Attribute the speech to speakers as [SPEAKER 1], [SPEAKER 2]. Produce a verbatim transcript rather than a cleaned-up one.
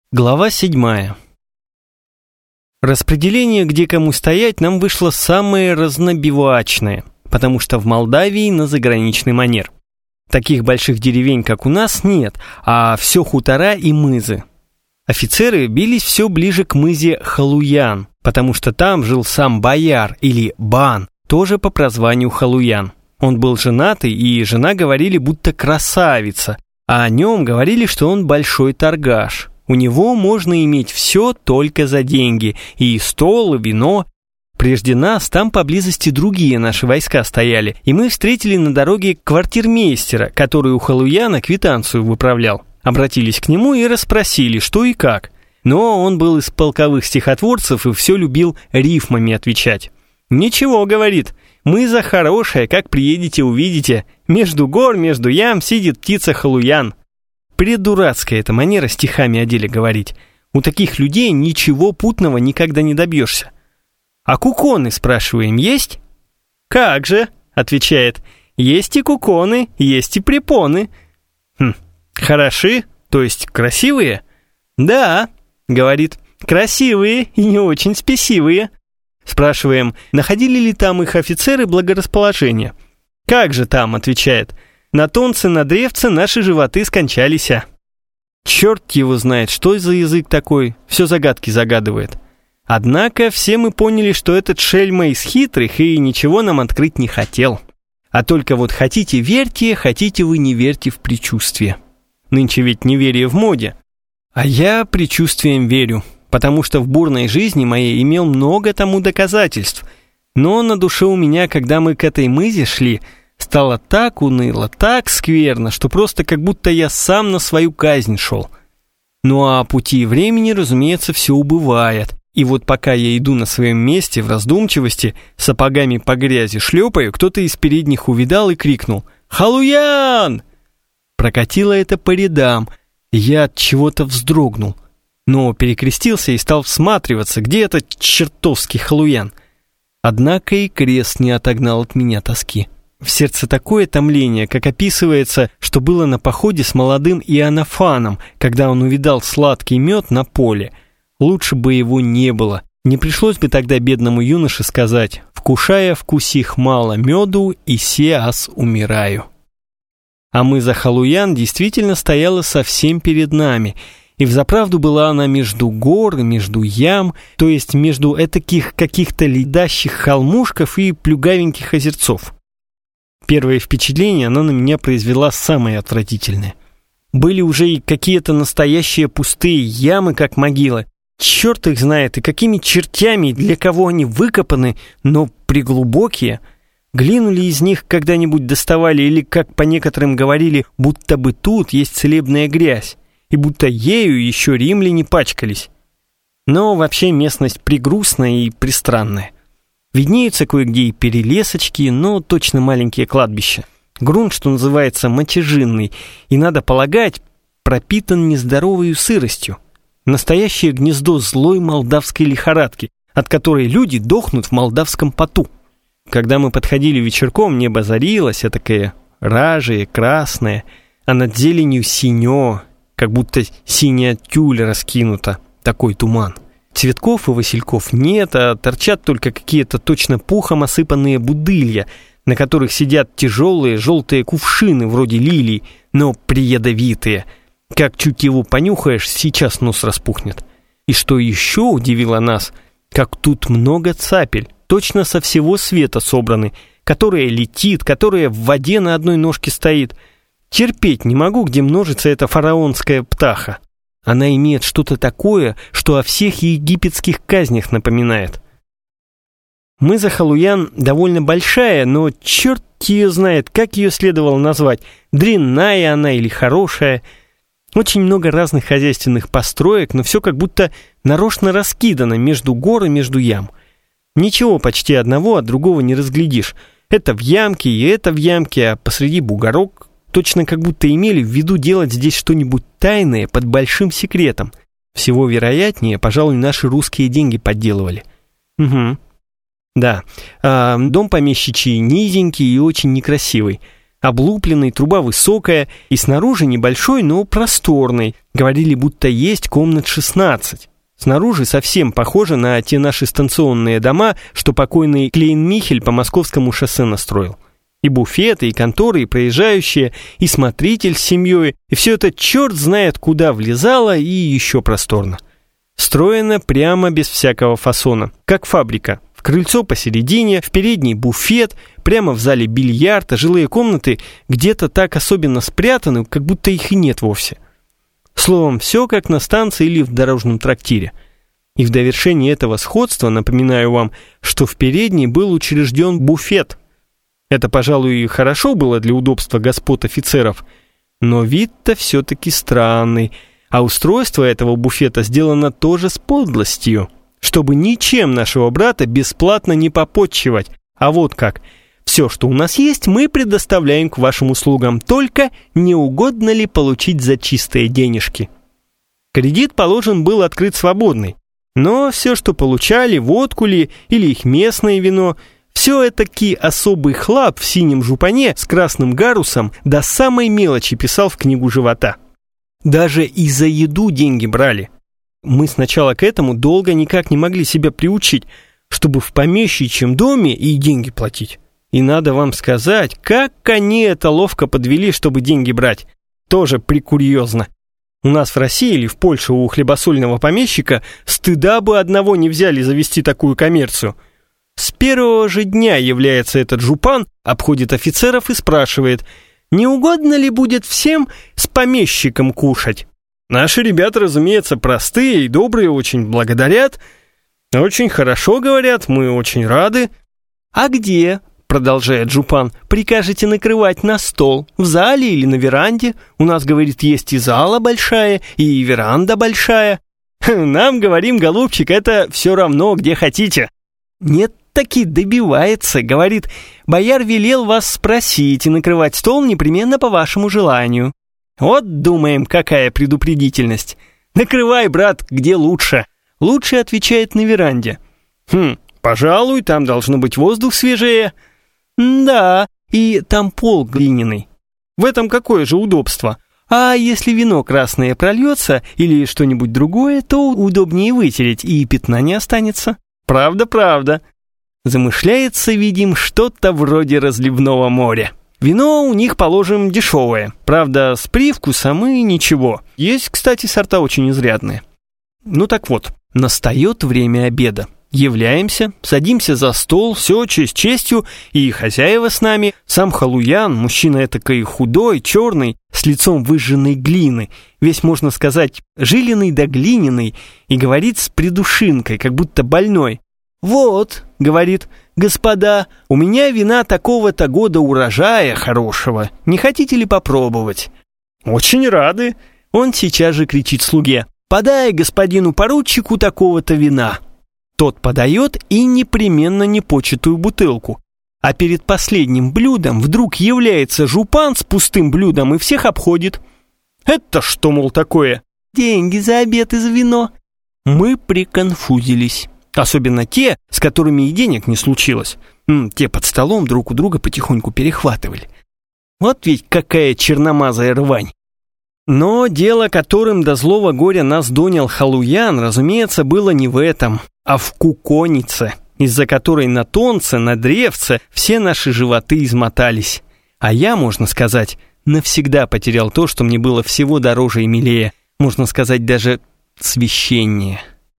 [SPEAKER 1] Глава седьмая. Распределение, где кому стоять, нам вышло самое разнобивачное, потому что в Молдавии на заграничный манер. Таких больших деревень, как у нас, нет, а все хутора и мызы. Офицеры бились все ближе к мызе Халуян, потому что там жил сам бояр или бан, тоже по прозванию Халуян. Он был женатый, и жена говорили, будто красавица, а о нем говорили, что он большой торгаш. У него можно иметь все только за деньги, и стол, и вино. Прежде нас там поблизости другие наши войска стояли, и мы встретили на дороге квартирмейстера, который у Халуяна квитанцию выправлял. Обратились к нему и расспросили, что и как. Но он был из полковых стихотворцев и все любил рифмами отвечать. «Ничего, — говорит, — мыза хорошая, как приедете, увидите. Между гор, между ям сидит птица Халуян». Предурацкая эта манера стихами о деле говорить. У таких людей ничего путного никогда не добьешься. «А куконы, — спрашиваем, — есть?» «Как же, — отвечает, — есть и куконы, есть и препоны». «Хм, хороши, то есть красивые?» «Да, — говорит, — красивые и не очень спесивые». Спрашиваем, находили ли там их офицеры благорасположение. «Как же там, — отвечает, — на тонце, на древце наши животы скончались». Черт его знает, что за язык такой, все загадки загадывает. Однако все мы поняли, что этот шельма из хитрых и ничего нам открыть не хотел. А только вот хотите верьте, хотите вы не верьте в предчувствие. Нынче ведь неверие в моде. А я предчувствием верю, потому что в бурной жизни моей имел много тому доказательств. Но на душе у меня, когда мы к этой мызе шли, стало так уныло, так скверно, что просто как будто я сам на свою казнь шел. Ну а пути и времени, разумеется, все убывает. И вот пока я иду на своем месте в раздумчивости, сапогами по грязи шлепаю, кто-то из передних увидал и крикнул «Халуян!». Прокатило это по рядам, и я от чего-то вздрогнул, но перекрестился и стал всматриваться, где этот чертовский Халуян. Однако и крест не отогнал от меня тоски. В сердце такое томление, как описывается, что было на походе с молодым Иоаннафаном, когда он увидал сладкий мед на поле. Лучше бы его не было. Не пришлось бы тогда бедному юноше сказать «Вкушая вкусих мало меду, и се аз умираю». А мыза Халуян действительно стояла совсем перед нами, и взаправду была она между гор, между ям, то есть между этаких каких-то ледащих холмушков и плюгавеньких озерцов. Первое впечатление она на меня произвела самое отвратительное. Были уже и какие-то настоящие пустые ямы, как могилы. Черт их знает, и какими чертями, для кого они выкопаны, но преглубокие. Глину ли из них когда-нибудь доставали, или, как по некоторым говорили, будто бы тут есть целебная грязь, и будто ею еще римляне пачкались. Но вообще местность прегрустная и пристранная. Виднеются кое-где и перелесочки, но точно маленькие кладбища. Грунт, что называется, мочежинный, и, надо полагать, пропитан нездоровой сыростью. Настоящее гнездо злой молдавской лихорадки, от которой люди дохнут в молдавском поту. Когда мы подходили вечерком, небо зарилось, этакое ражее, красное, а над зеленью синё, как будто синяя тюль раскинута, такой туман. Цветков и васильков нет, а торчат только какие-то точно пухом осыпанные будылья, на которых сидят тяжелые желтые кувшины вроде лилий, но приядовитые. Как чуть его понюхаешь, сейчас нос распухнет. И что еще удивило нас, как тут много цапель, точно со всего света собраны, которая летит, которая в воде на одной ножке стоит. Терпеть не могу, где множится эта фараонская птаха. Она имеет что-то такое, что о всех египетских казнях напоминает. Мыза Халуян довольно большая, но черт ее знает, как ее следовало назвать, дрянная она или хорошая. Очень много разных хозяйственных построек, но все как будто нарочно раскидано между гор и между ям. Ничего почти одного от другого не разглядишь. Это в ямке и это в ямке, а посреди бугорок. Точно как будто имели в виду делать здесь что-нибудь тайное под большим секретом. Всего вероятнее, пожалуй, наши русские деньги подделывали. Угу. Да, а, дом помещичий низенький и очень некрасивый. облупленный, труба высокая и снаружи небольшой, но просторный. Говорили, будто есть комнат шестнадцать. Снаружи совсем похоже на те наши станционные дома, что покойный Клейн-Михель по московскому шоссе настроил. И буфеты, и конторы, и проезжающие, и смотритель с семьей, и все это черт знает куда влезало, и еще просторно. Строено прямо без всякого фасона, как фабрика. В крыльцо посередине, в передний буфет, прямо в зале бильярд, а жилые комнаты где-то так особенно спрятаны, как будто их и нет вовсе. Словом, все как на станции или в дорожном трактире. И в довершении этого сходства напоминаю вам, что в передней был учрежден буфет. Это, пожалуй, и хорошо было для удобства господ офицеров, но вид-то все-таки странный, а устройство этого буфета сделано тоже с подлостью, чтобы ничем нашего брата бесплатно не попотчевать. А вот как. Все, что у нас есть, мы предоставляем к вашим услугам, только не угодно ли получить за чистые денежки. Кредит положен был открыт свободный, но все, что получали, водку ли или их местное вино, все этакий особый хлап в синем жупане с красным гарусом до самой мелочи писал в книгу живота. Даже и за еду деньги брали. Мы сначала к этому долго никак не могли себя приучить, чтобы в помещичьем доме и деньги платить. И надо вам сказать, как они это ловко подвели, чтобы деньги брать. Тоже прикурьезно. У нас в России или в Польше у хлебосольного помещика стыда бы одного не взяли завести такую коммерцию. С первого же дня является этот жупан, обходит офицеров и спрашивает, не угодно ли будет всем с помещиком кушать. Наши ребята, разумеется, простые и добрые, очень благодарят. Очень хорошо говорят, мы очень рады. А где, продолжает жупан, прикажете накрывать на стол? В зале или на веранде? У нас, говорит, есть и зала большая, и веранда большая. Нам, говорим, голубчик, это все равно, где хотите. Нет, таки добивается, говорит, бояр велел вас спросить и накрывать стол непременно по вашему желанию. Вот, думаем, какая предупредительность. Накрывай, брат, где лучше. Лучше, отвечает, на веранде. Хм, пожалуй, там должно быть воздух свежее. Да, и там пол глиняный. В этом какое же удобство? А если вино красное прольется или что-нибудь другое, то удобнее вытереть, и пятна не останется. Правда, правда. Замышляется, видим, что-то вроде разливного моря. Вино у них, положим, дешевое. Правда, с привкусом и ничего. Есть, кстати, сорта очень изрядные. Ну так вот, настает время обеда. Являемся, садимся за стол, все честь честью, и хозяева с нами. Сам Халуян, мужчина этакой худой, черный, с лицом выжженной глины, весь, можно сказать, жилиный да глиняный, и говорит с придушинкой, как будто больной. «Вот», — говорит, — «господа, у меня вина такого-то года урожая хорошего. Не хотите ли попробовать?» «Очень рады». Он сейчас же кричит слуге: «Подай господину поручику такого-то вина». Тот подает и непременно непочатую бутылку. А перед последним блюдом вдруг является жупан с пустым блюдом и всех обходит. «Это что, мол, такое?» «Деньги за обед и за вино». Мы приконфузились. Особенно те, с которыми и денег не случилось. М, те под столом друг у друга потихоньку перехватывали. Вот ведь какая черномазая рвань. Но дело, которым до злого горя нас донял Халуян, разумеется, было не в этом, а в куконице, из-за которой на тонце, на древце все наши животы измотались. А я, можно сказать, навсегда потерял то, что мне было всего дороже и милее, можно сказать, даже священнее.